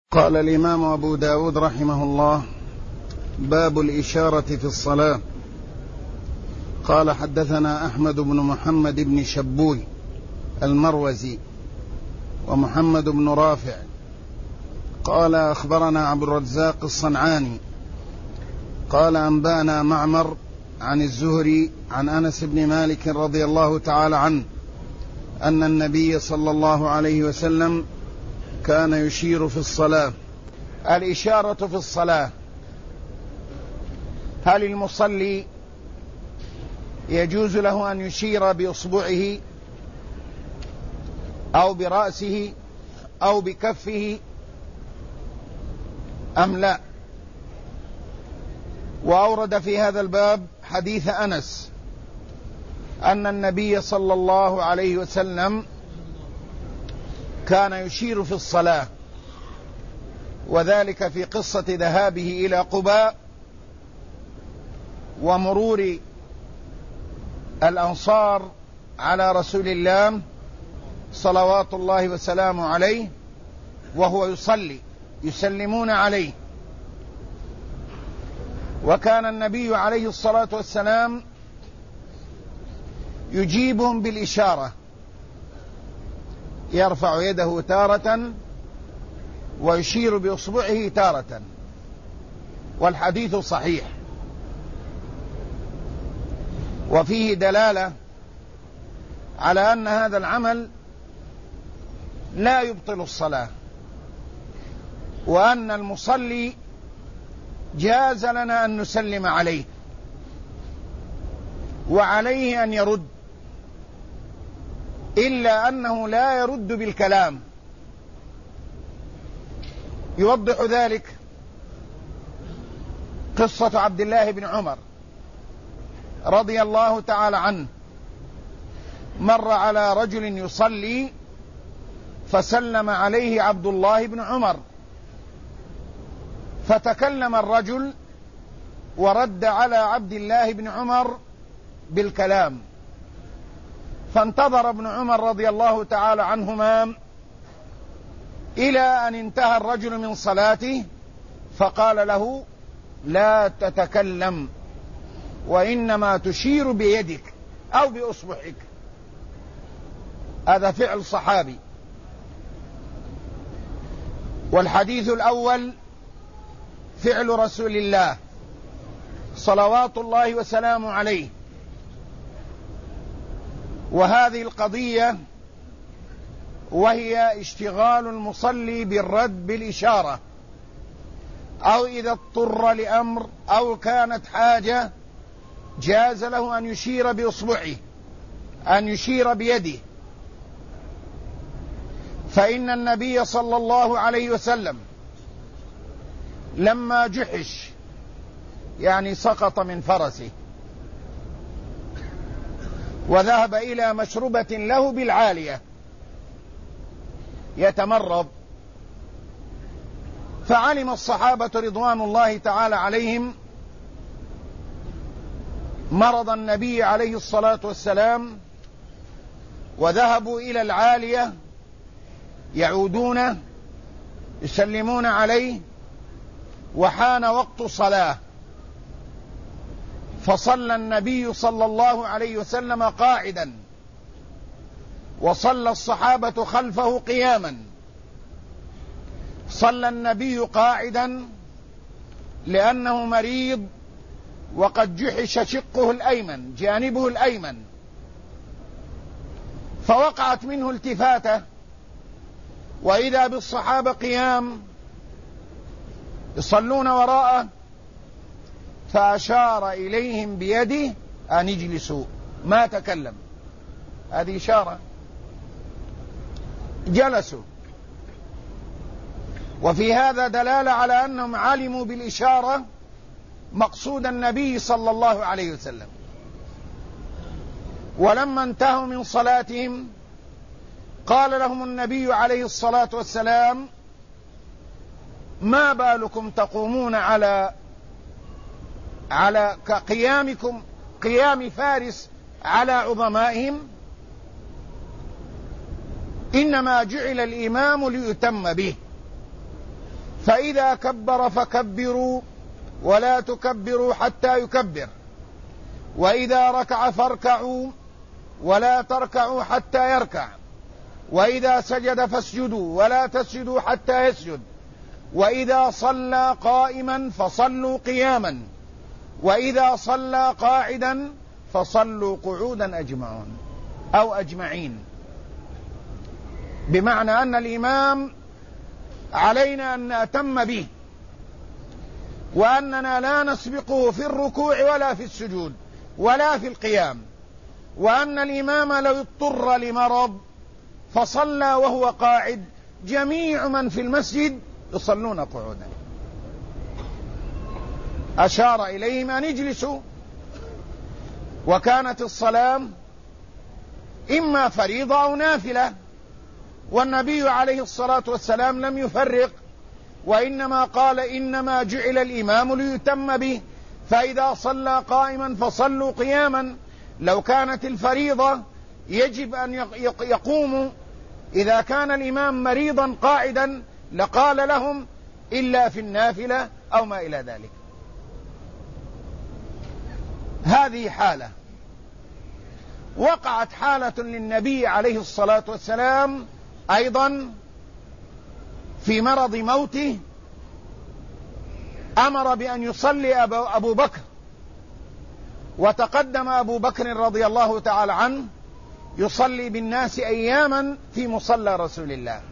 قال الإمام أبو داود رحمه الله: باب الإشارة في الصلاة. قال: حدثنا أحمد بن محمد بن شبوي المروزي ومحمد بن رافع قال: أخبرنا عبد الرزاق الصنعاني قال: أنبأنا معمر عن الزهري عن أنس بن مالك رضي الله تعالى عنه أن النبي صلى الله عليه وسلم كان يشير في الصلاة. الإشارة في الصلاة: هل المصلي يجوز له أن يشير بإصبعه أو برأسه أو بكفه أم لا؟ وأورد في هذا الباب حديث أنس أن النبي صلى الله عليه وسلم كان يشير في الصلاة، وذلك في قصة ذهابه إلى قباء ومرور الأنصار على رسول الله صلوات الله وسلامه عليه وهو يصلي يسلمون عليه، وكان النبي عليه الصلاة والسلام يجيبهم بالإشارة، يرفع يده تارة ويشير بإصبعه تارة، والحديث صحيح وفيه دلالة على أن هذا العمل لا يبطل الصلاة، وأن المصلي جاز لنا أن نسلم عليه وعليه أن يرد، إلا أنه لا يرد بالكلام. يوضح ذلك قصة عبد الله بن عمر رضي الله تعالى عنه، مر على رجل يصلي فسلم عليه عبد الله بن عمر، فتكلم الرجل ورد على عبد الله بن عمر بالكلام، فانتظر ابن عمر رضي الله تعالى عنهما إلى أن انتهى الرجل من صلاته، فقال له: لا تتكلم، وإنما تشير بيدك أو بأصبعك. هذا فعل صحابي. والحديث الأول فعل رسول الله صلوات الله وسلامه عليه، وهذه القضية وهي اشتغال المصلي بالرد بالإشارة، أو إذا اضطر لأمر أو كانت حاجة جاز له أن يشير بإصبعه، أن يشير بيده. فإن النبي صلى الله عليه وسلم لما جحش، يعني سقط من فرسه وذهب إلى مشربة له بالعالية يتمرض، فعلم الصحابة رضوان الله تعالى عليهم مرض النبي عليه الصلاة والسلام، وذهبوا إلى العالية يعودون يسلمون عليه، وحان وقت صلاة، فصلى النبي صلى الله عليه وسلم قاعدا، وصلى الصحابة خلفه قياما. صلى النبي قاعدا لأنه مريض وقد جحش شقه الأيمن، جانبه الأيمن، فوقعت منه التفاتة، وإذا بالصحابة قيام يصلون وراءه، فأشار إليهم بيده أن يجلسوا، ما تكلم، هذه إشارة، جلسوا. وفي هذا دلالة على أنهم علموا بالإشارة مقصود النبي صلى الله عليه وسلم. ولما انتهوا من صلاتهم قال لهم النبي عليه الصلاة والسلام: ما بالكم تقومون على كقيامكم قيام فارس على عظمائهم؟ إنما جعل الإمام ليتم به، فإذا كبر فكبروا ولا تكبروا حتى يكبر، وإذا ركع فاركعوا ولا تركعوا حتى يركع، وإذا سجد فاسجدوا ولا تسجدوا حتى يسجد، وإذا صلى قائما فصلوا قياما، وإذا صلى قاعدا فصلوا قعودا أجمعون أو أجمعين. بمعنى أن الإمام علينا أن نأتم به، وأننا لا نسبقه في الركوع ولا في السجود ولا في القيام، وأن الإمام لو اضطر لمرض فصلى وهو قاعد جميع من في المسجد يصلون قعودا. أشار إليهم أن يجلسوا، وكانت الصلاة إما فريضة أو نافلة، والنبي عليه الصلاة والسلام لم يفرق، وإنما قال إنما جعل الإمام ليتم به، فإذا صلى قائما فصلوا قياما. لو كانت الفريضة يجب أن يقوموا، إذا كان الإمام مريضا قاعدا لقال لهم إلا في النافلة أو ما إلى ذلك. هذه حالة. وقعت حالة للنبي عليه الصلاة والسلام أيضا في مرض موته، أمر بأن يصلي أبو بكر، وتقدم أبو بكر رضي الله تعالى عنه يصلي بالناس أياما في مصلى رسول الله.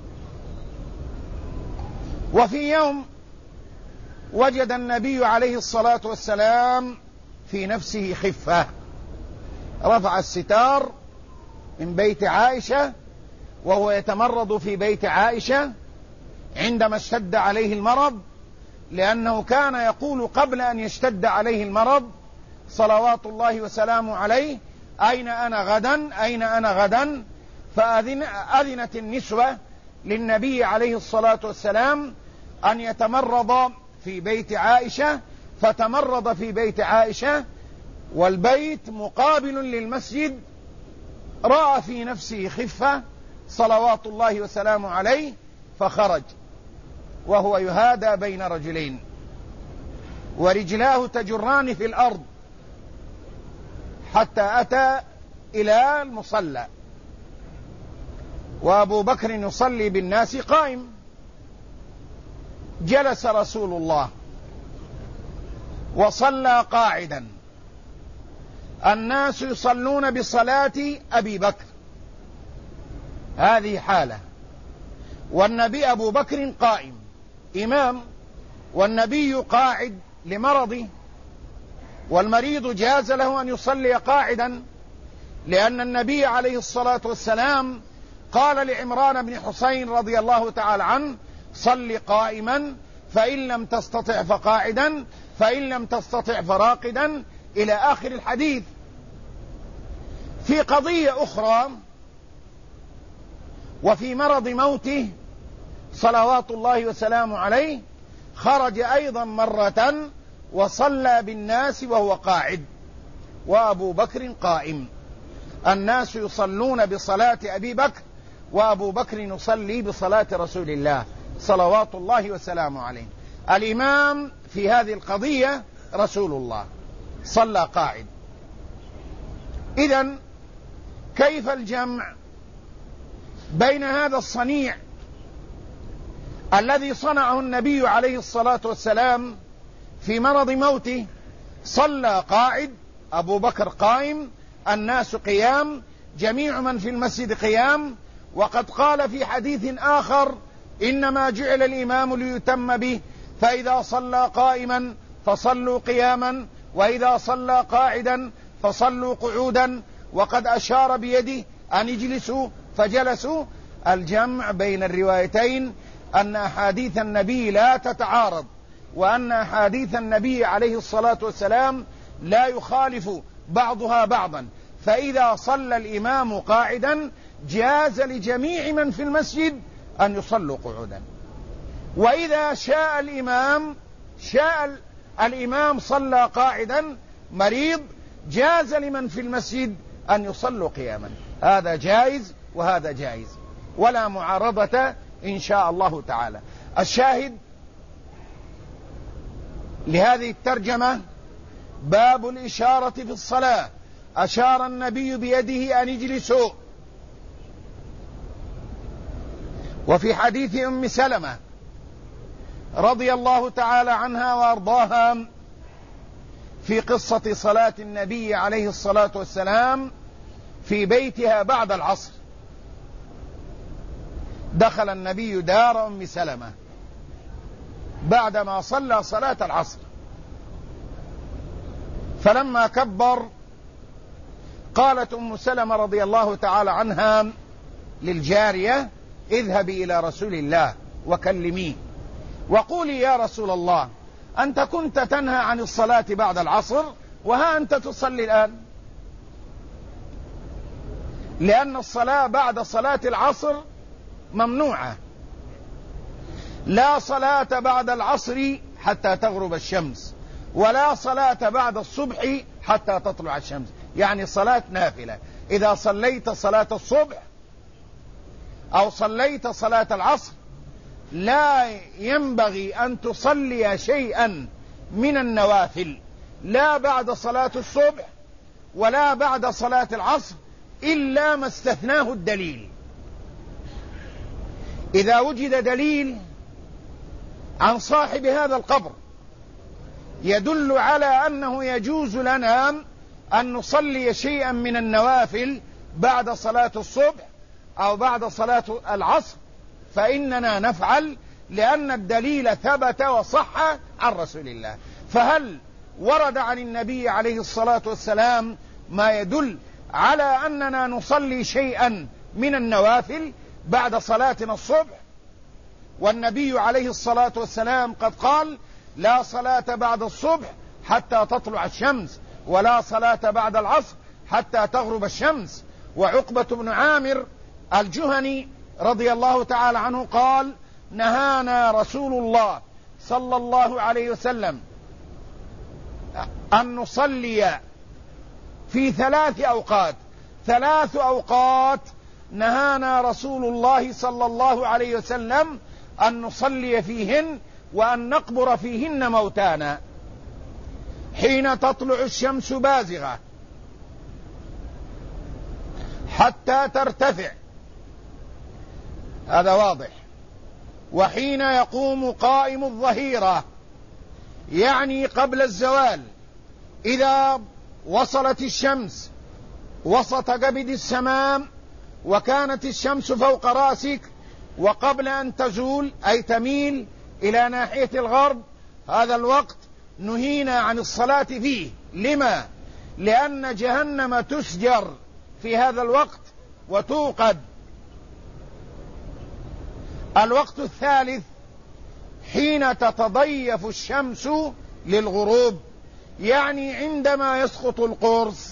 وفي يوم وجد النبي عليه الصلاة والسلام في نفسه خفة، رفع الستار من بيت عائشة وهو يتمرض في بيت عائشة عندما اشتد عليه المرض، لأنه كان يقول قبل أن يشتد عليه المرض صلوات الله وسلامه عليه: أين أنا غدا؟ أين أنا غدا؟ فأذنت النسوة للنبي عليه الصلاة والسلام أن يتمرض في بيت عائشة، فتمرض في بيت عائشة والبيت مقابل للمسجد. رأى في نفسه خفة صلوات الله وسلامه عليه، فخرج وهو يهادى بين رجلين ورجلاه تجران في الأرض حتى أتى إلى المصلى، وأبو بكر يصلي بالناس قائم. جلس رسول الله وصلى قاعدا، الناس يصلون بصلاة أبي بكر، هذه حالة. والنبي أبو بكر قائم إمام، والنبي قاعد لمرضه، والمريض جاز له أن يصلي قاعدا، لأن النبي عليه الصلاة والسلام قال لعمران بن حسين رضي الله تعالى عنه: صل قائما، فإن لم تستطع فقاعدا، فإن لم تستطع فراقدا، إلى آخر الحديث. في قضية أخرى، وفي مرض موته صلوات الله وسلامه عليه، خرج أيضا مرة وصلى بالناس وهو قاعد وأبو بكر قائم. الناس يصلون بصلاة أبي بكر، وأبو بكر يصلي بصلاة رسول الله صلوات الله وسلامه عليه. الإمام في هذه القضية رسول الله، صلى قاعد. إذن كيف الجمع بين هذا الصنيع الذي صنعه النبي عليه الصلاة والسلام في مرض موته؟ صلى قاعد، أبو بكر قائم، الناس قيام، جميع من في المسجد قيام. وقد قال في حديث آخر: إنما جعل الإمام ليتم به، فإذا صلى قائما فصلوا قياما، وإذا صلى قاعدا فصلوا قعودا. وقد أشار بيده أن يجلسوا فجلسوا. الجمع بين الروايتين أن أحاديث النبي لا تتعارض، وأن أحاديث النبي عليه الصلاة والسلام لا يخالف بعضها بعضا. فإذا صلى الإمام قاعدا جاز لجميع من في المسجد أن يصلوا قعودا، وإذا شاء الإمام صلى قاعدا مريض، جاز لمن في المسجد أن يصلوا قياما. هذا جائز وهذا جائز، ولا معارضة إن شاء الله تعالى. الشاهد لهذه الترجمة باب الإشارة في الصلاة. أشار النبي بيده أن اجلسوا. وفي حديث أم سلمة رضي الله تعالى عنها وأرضاها في قصة صلاة النبي عليه الصلاة والسلام في بيتها بعد العصر، دخل النبي دار أم سلمة بعدما صلى صلاة العصر، فلما كبر قالت أم سلمة رضي الله تعالى عنها للجارية: اذهبي إلى رسول الله وكلميه وقولي يا رسول الله أنت كنت تنهى عن الصلاة بعد العصر وها أنت تصلي الآن، لأن الصلاة بعد صلاة العصر ممنوعة. لا صلاة بعد العصر حتى تغرب الشمس، ولا صلاة بعد الصبح حتى تطلع الشمس، يعني صلاة نافلة. إذا صليت صلاة الصبح أو صليت صلاة العصر لا ينبغي أن تصلي شيئا من النوافل، لا بعد صلاة الصبح ولا بعد صلاة العصر، إلا ما استثناه الدليل. إذا وجد دليل عن صاحب هذا القبر يدل على أنه يجوز لنا أن نصلي شيئا من النوافل بعد صلاة الصبح أو بعد صلاة العصر فإننا نفعل، لأن الدليل ثبت وصح عن رسول الله. فهل ورد عن النبي عليه الصلاة والسلام ما يدل على أننا نصلي شيئا من النوافل بعد صلاتنا الصبح؟ والنبي عليه الصلاة والسلام قد قال: لا صلاة بعد الصبح حتى تطلع الشمس، ولا صلاة بعد العصر حتى تغرب الشمس. وعقبة بن عامر الجهني رضي الله تعالى عنه قال: نهانا رسول الله صلى الله عليه وسلم أن نصلي في 3 أوقات، 3 أوقات نهانا رسول الله صلى الله عليه وسلم أن نصلي فيهن وأن نقبر فيهن موتانا: حين تطلع الشمس بازغة حتى ترتفع، هذا واضح، وحين يقوم قائم الظهيرة يعني قبل الزوال، إذا وصلت الشمس وسط كبد السماء وكانت الشمس فوق رأسك وقبل أن تزول أي تميل إلى ناحية الغرب، هذا الوقت نهينا عن الصلاة فيه. لما؟ لأن جهنم تسجر في هذا الوقت وتوقد. الوقت الثالث حين تتضيف الشمس للغروب، يعني عندما يسقط القرص.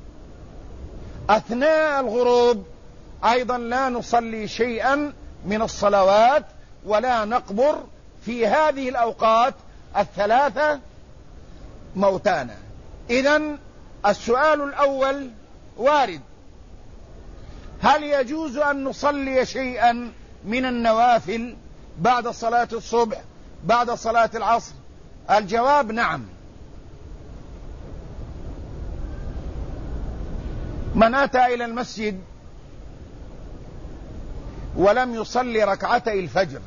أثناء الغروب أيضا لا نصلي شيئا من الصلوات ولا نقبر في هذه الأوقات ال3 موتانا. إذن السؤال الأول وارد: هل يجوز أن نصلي شيئا من النوافل بعد صلاة الصبح بعد صلاة العصر؟ الجواب نعم. من أتى إلى المسجد ولم يصلي ركعتي الفجر،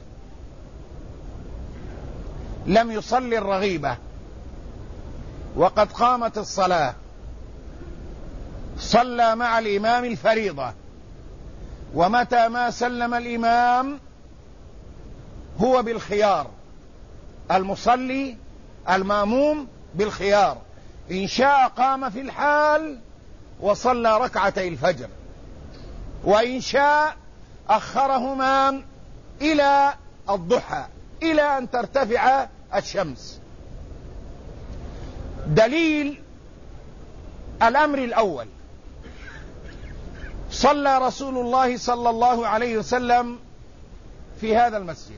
لم يصلي الرغيبة وقد قامت الصلاة، صلى مع الإمام الفريضة، ومتى ما سلم الإمام هو بالخيار، المصلي الماموم بالخيار، إن شاء قام في الحال وصلى ركعتي الفجر، وإن شاء أخرهما إلى الضحى إلى أن ترتفع الشمس. دليل الأمر الأول: صلى رسول الله صلى الله عليه وسلم في هذا المسجد،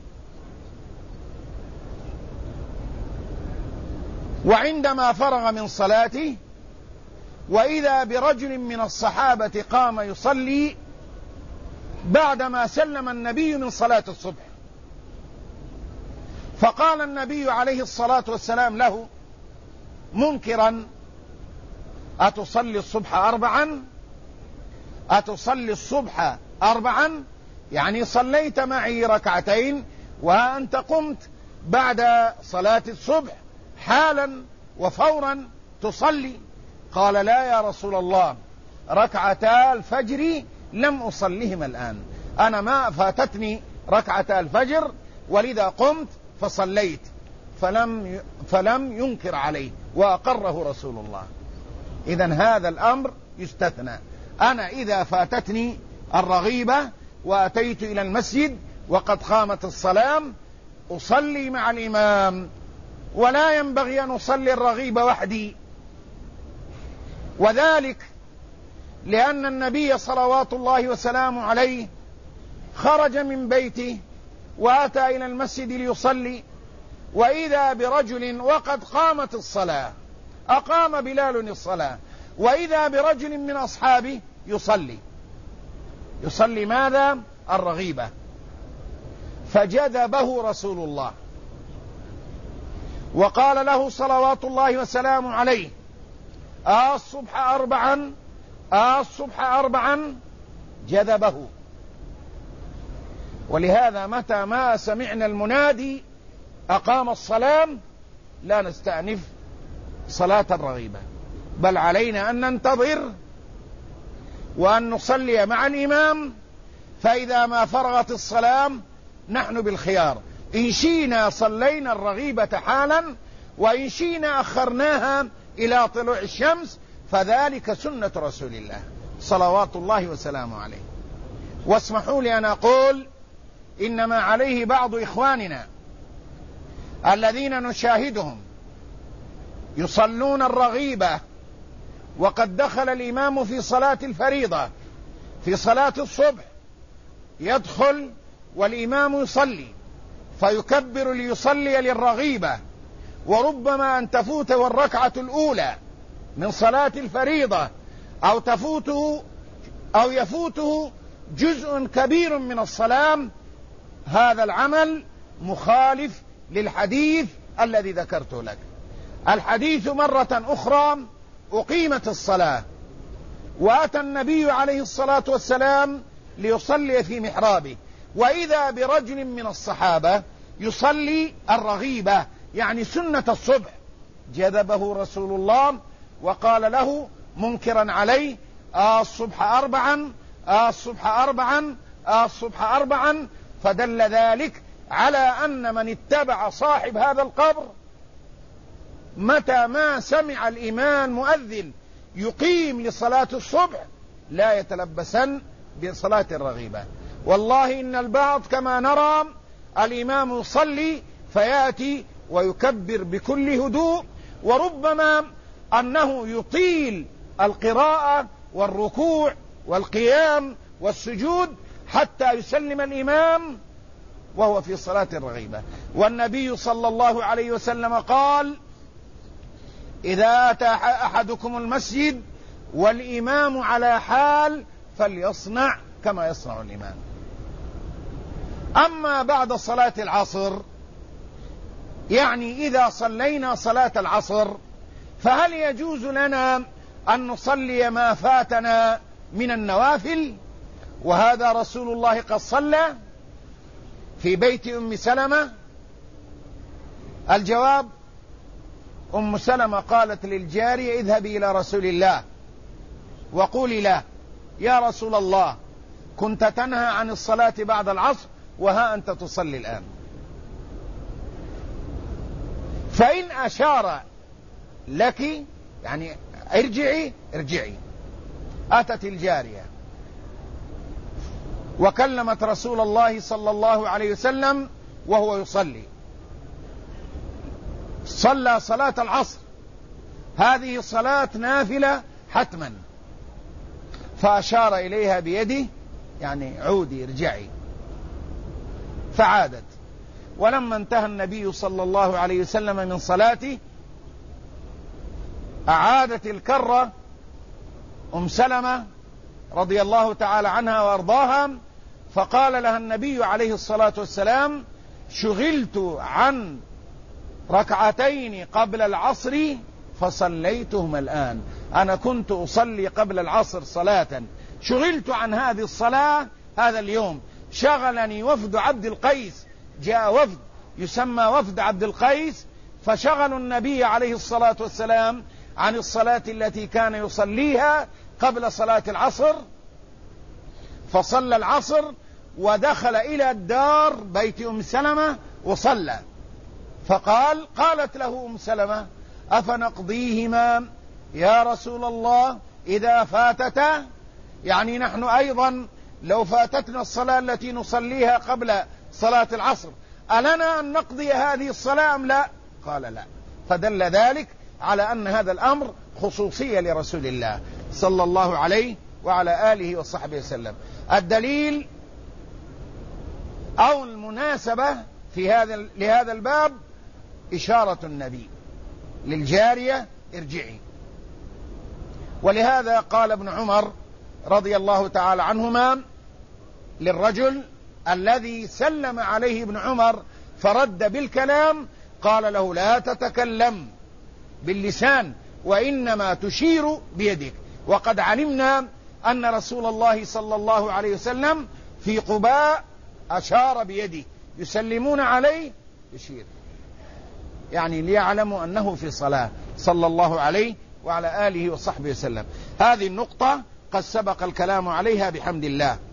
وعندما فرغ من صلاته وإذا برجل من الصحابة قام يصلي بعدما سلم النبي من صلاة الصبح، فقال النبي عليه الصلاة والسلام له منكرا: أتصلي الصبح 4؟ أتصلي الصبح 4؟ يعني صليت معي ركعتين وأنت قمت بعد صلاة الصبح حالا وفورا تصلي. قال: لا يا رسول الله، ركعتا الفجر لم أصليهما الآن، أنا ما فاتتني ركعتا الفجر ولذا قمت فصليت. فلم ينكر عليه وأقره رسول الله. إذن هذا الأمر يستثنى. أنا إذا فاتتني الرغيبة وأتيت إلى المسجد وقد قامت الصلاة أصلي مع الإمام، ولا ينبغي أن أصلي الرغيبة وحدي، وذلك لأن النبي صلوات الله وسلامه عليه خرج من بيته وأتى إلى المسجد ليصلي، وإذا برجل وقد قامت الصلاة، أقام بلال الصلاة، وإذا برجل من أصحابه يصلي ماذا؟ الرغيبة. فجذبه رسول الله وقال له صلوات الله وسلامه عليه: الصبح 4؟ الصبح 4؟ جذبه. ولهذا متى ما سمعنا المنادي أقام الصلاة لا نستأنف صلاة الرغيبة، بل علينا أن ننتظر وأن نصلي مع الإمام، فإذا ما فرغت الصلاة نحن بالخيار، إن شئنا صلينا الرغيبة حالا، وإن شئنا أخرناها إلى طلوع الشمس، فذلك سنة رسول الله صلوات الله وسلامه عليه. واسمحوا لي أن أقول إنما عليه بعض إخواننا الذين نشاهدهم يصلون الرغيبة وقد دخل الإمام في صلاة الفريضة، في صلاة الصبح يدخل والإمام يصلي فيكبر ليصلي للرغيبة، وربما أن تفوته الركعة الأولى من صلاة الفريضة أو يفوته جزء كبير من الصلاة. هذا العمل مخالف للحديث الذي ذكرته لك. الحديث مرة أخرى: أقيمت الصلاة وأتى النبي عليه الصلاة والسلام ليصلي في محرابه، وإذا برجل من الصحابة يصلي الرغيبة يعني سنة الصبح، جذبه رسول الله وقال له منكرا عليه: الصبح 4؟ الصبح 4؟ الصبح 4؟ فدل ذلك على أن من اتبع صاحب هذا القبر متى ما سمع الإمام مؤذن يقيم لصلاة الصبح لا يتلبسن بصلاة الرغيبة. والله إن البعض كما نرى الإمام يصلي فيأتي ويكبر بكل هدوء، وربما أنه يطيل القراءة والركوع والقيام والسجود حتى يسلم الإمام وهو في صلاة الرغيبة. والنبي صلى الله عليه وسلم قال: إذا أتى أحدكم المسجد والإمام على حال فليصنع كما يصنع الإمام. أما بعد صلاة العصر، يعني إذا صلينا صلاة العصر، فهل يجوز لنا أن نصلي ما فاتنا من النوافل؟ وهذا رسول الله قد صلى في بيت أم سلمة. الجواب: أم سلمة قالت للجارية: اذهبي إلى رسول الله وقولي له: يا رسول الله، كنت تنهى عن الصلاة بعد العصر وها أنت تصلي الآن. فإن أشار لك يعني ارجعي. أتت الجارية وكلمت رسول الله صلى الله عليه وسلم وهو يصلي، صلى صلاة العصر، هذه صلاة نافلة حتما، فأشار إليها بيده يعني عودي ارجعي، فعادت. ولما انتهى النبي صلى الله عليه وسلم من صلاته أعادت الكرة أم سلمة رضي الله تعالى عنها وأرضاها، فقال لها النبي عليه الصلاة والسلام: شغلت عن ركعتين قبل العصر فصليتهما الآن. أنا كنت أصلي قبل العصر صلاة، شغلت عن هذه الصلاة هذا اليوم، شغلني وفد عبد القيس، جاء وفد يسمى وفد عبد القيس فشغلوا النبي عليه الصلاة والسلام عن الصلاة التي كان يصليها قبل صلاة العصر، فصلى العصر ودخل إلى الدار بيت أم سلمة وصلى. قالت له أم سلمة: أفنقضيهما يا رسول الله إذا فاتتا؟ يعني نحن أيضا لو فاتتنا الصلاة التي نصليها قبل صلاة العصر ألنا أن نقضي هذه الصلاة أم لا؟ قال لا. فدل ذلك على أن هذا الأمر خصوصية لرسول الله صلى الله عليه وعلى آله وصحبه وسلم. الدليل أو المناسبة لهذا الباب إشارة النبي للجارية: ارجعي. ولهذا قال ابن عمر رضي الله تعالى عنهما للرجل الذي سلم عليه ابن عمر فرد بالكلام، قال له: لا تتكلم باللسان وإنما تشير بيدك. وقد علمنا أن رسول الله صلى الله عليه وسلم في قباء أشار بيده، يسلمون عليه يشير، يعني ليعلموا أنه في صلاة صلى الله عليه وعلى آله وصحبه وسلم. هذه النقطة قد سبق الكلام عليها بحمد الله.